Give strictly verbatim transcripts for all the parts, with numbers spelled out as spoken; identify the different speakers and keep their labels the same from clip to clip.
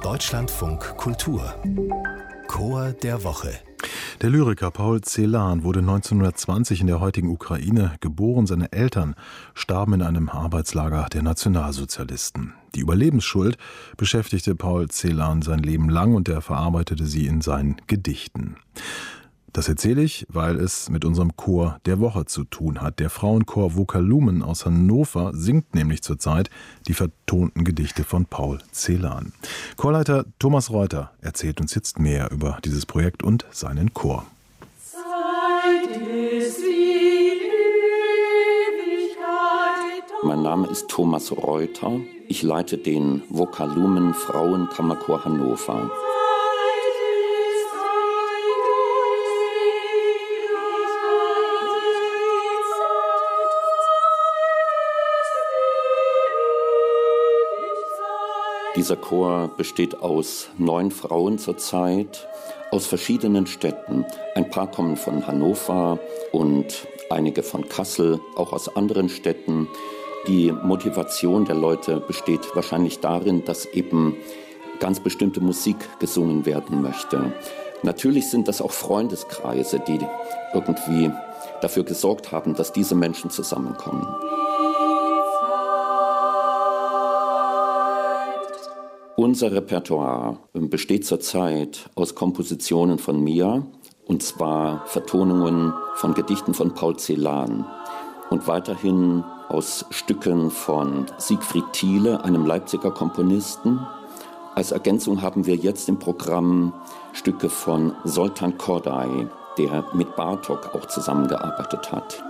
Speaker 1: Deutschlandfunk Kultur Chor der Woche.
Speaker 2: Der Lyriker Paul Celan wurde neunzehnhundertzwanzig in der heutigen Ukraine geboren. Seine Eltern starben in einem Arbeitslager der Nationalsozialisten. Die Überlebensschuld beschäftigte Paul Celan sein Leben lang und er verarbeitete sie in seinen Gedichten. Das erzähle ich, weil es mit unserem Chor der Woche zu tun hat. Der Frauenchor Vokalumen aus Hannover singt nämlich zurzeit die vertonten Gedichte von Paul Celan. Chorleiter Thomas Reuter erzählt uns jetzt mehr über dieses Projekt und seinen Chor.
Speaker 3: Zeit ist wie Ewigkeit.
Speaker 4: Mein Name ist Thomas Reuter. Ich leite den Vokalumen Frauenkammerchor Hannover. Dieser Chor besteht aus neun Frauen zurzeit, aus verschiedenen Städten. Ein paar kommen von Hannover und einige von Kassel, auch aus anderen Städten. Die Motivation der Leute besteht wahrscheinlich darin, dass eben ganz bestimmte Musik gesungen werden möchte. Natürlich sind das auch Freundeskreise, die irgendwie dafür gesorgt haben, dass diese Menschen zusammenkommen. Unser Repertoire besteht zurzeit aus Kompositionen von mir, und zwar Vertonungen von Gedichten von Paul Celan und weiterhin aus Stücken von Siegfried Thiele, einem Leipziger Komponisten. Als Ergänzung haben wir jetzt im Programm Stücke von Zoltán Kodály, der mit Bartók auch zusammengearbeitet hat.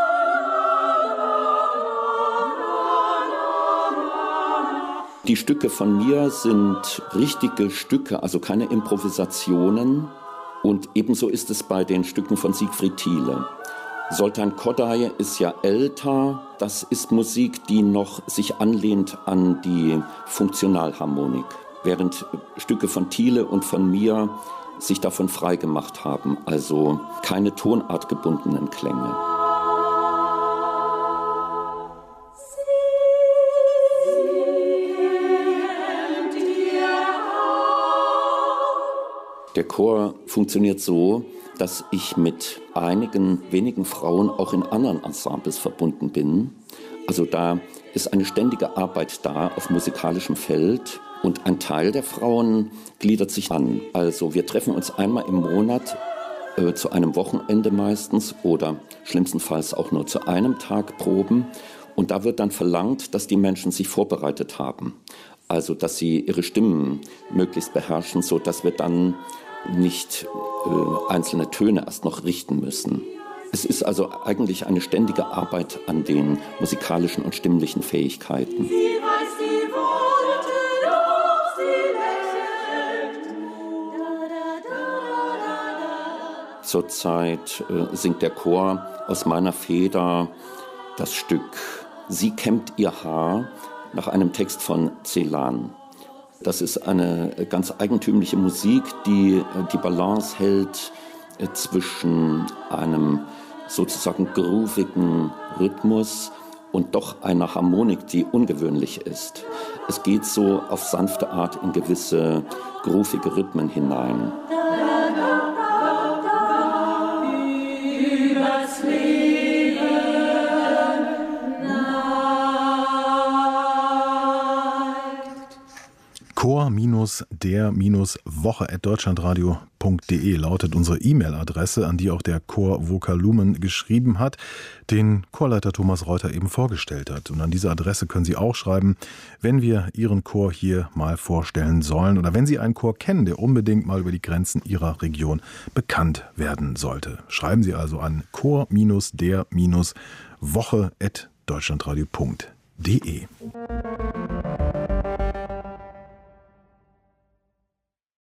Speaker 4: Die Stücke von mir sind richtige Stücke, also keine Improvisationen. Und ebenso ist es bei den Stücken von Siegfried Thiele. Zoltán Kodály ist ja älter. Das ist Musik, die noch sich anlehnt an die Funktionalharmonik. Während Stücke von Thiele und von mir sich davon frei gemacht haben. Also keine tonartgebundenen Klänge. Der Chor funktioniert so, dass ich mit einigen wenigen Frauen auch in anderen Ensembles verbunden bin. Also da ist eine ständige Arbeit da auf musikalischem Feld und ein Teil der Frauen gliedert sich an. Also wir treffen uns einmal im Monat äh, zu einem Wochenende meistens oder schlimmstenfalls auch nur zu einem Tag proben. Und da wird dann verlangt, dass die Menschen sich vorbereitet haben. Also dass sie ihre Stimmen möglichst beherrschen, sodass wir dann nicht äh, einzelne Töne erst noch richten müssen. Es ist also eigentlich eine ständige Arbeit an den musikalischen und stimmlichen Fähigkeiten.
Speaker 3: Sie weiß die Worte, doch sie lächelt. Da, da, da, da, da.
Speaker 4: Zurzeit äh, singt der Chor aus meiner Feder das Stück Sie kämmt ihr Haar nach einem Text von Celan. Das ist eine ganz eigentümliche Musik, die die Balance hält zwischen einem sozusagen groovigen Rhythmus und doch einer Harmonik, die ungewöhnlich ist. Es geht so auf sanfte Art in gewisse groovige Rhythmen hinein.
Speaker 3: Übers Leben
Speaker 2: Chor-der-Woche at deutschlandradio punkt de lautet unsere E-Mail-Adresse, an die auch der Chor Vokalumen geschrieben hat, den Chorleiter Thomas Reuter eben vorgestellt hat. Und an diese Adresse können Sie auch schreiben, wenn wir Ihren Chor hier mal vorstellen sollen oder wenn Sie einen Chor kennen, der unbedingt mal über die Grenzen Ihrer Region bekannt werden sollte. Schreiben Sie also an Chor-der-Woche at deutschlandradio punkt de.